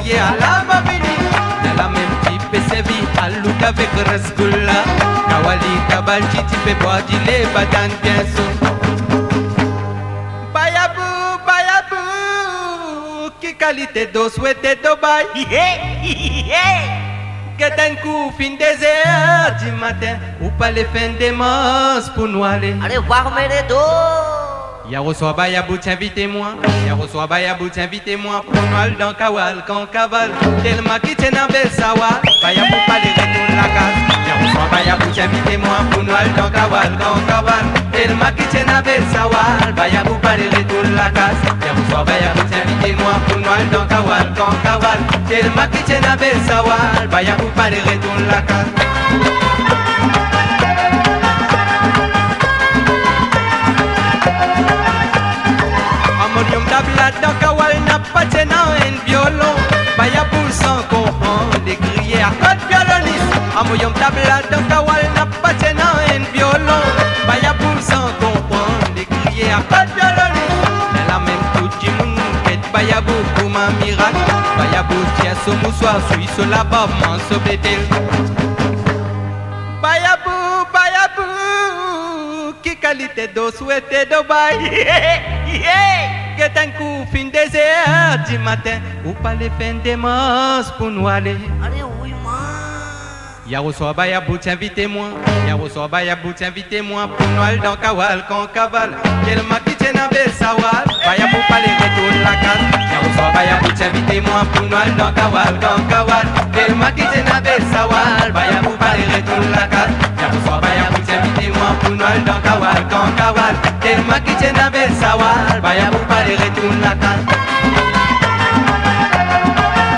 crier à la mabini. Dans la même type et servi à l'out avec Rasgoula. Kawali Kabalji type bois d'ilé badan bien sous. Bayabou, bayabou, qui qualité d'eau souhaité Dubaï. Get un coup fin des heures du matin ou pas les fins des masses pour nous aller. Allez voir mes dos. Y'a reçoit Bayabou, invitez-moi. Y'a reçoit Bayabou, invitez-moi. Pour nous aller dans Kawal, quand cavale. Tellement qui t'es dans Bessawa. Bayabou, pas les retours la case. Y'a reçoit Bayabou, invitez-moi. Pour nous aller dans Kawal, quand cavale. Tellement qui t'es dans Bessawa. Bayabou, pas les retours la case. Y'a reçoit Bayabou, invitez-moi. Pour nous aller dans Kawal, quand cavale. Tellement qui t'es dans Bessawa. Bayabou, pas les retours la case. Amorium tabla dans Kawal n'a pas tenant un violon. Bayabou sans comprendre les crier à code violoniste. Amorium tabla dans Kawal n'a pas tenant un violon. Bayabou sans comprendre les crier à code violoniste. Mais la même tout du monde quête Bayabou pour ma miracle. Bayabou tient son moussoir suisse là-bas m'en sauve-t-il. Bayabou, Bayabou, qui qualité d'eau souhaité Dubaï. Get un coup fin des heures du matin ou pas les fins des masses pour nous aller. Allez, oui, man. Y'a reçoit Bayabou, invitez-moi. Y'a reçoit Bayabou, invitez-moi. Pour nous aller dans Kawal, quand cavale. Tellement qui tient dans Bessawa. Bayabou, pas les retours de la case. Y'a reçoit Bayabou, invitez-moi. Pour nous aller dans Kawal, quand cavale. Tellement qui tient dans Bessawa. Bayabou, pas les retours de la case. Y'a reçoit Bayabou, invitez-moi. Pour nous aller dans Kawal, quand cavale. Tellement qui tient dans Bessawa. Bayabou, pas les retours de la case.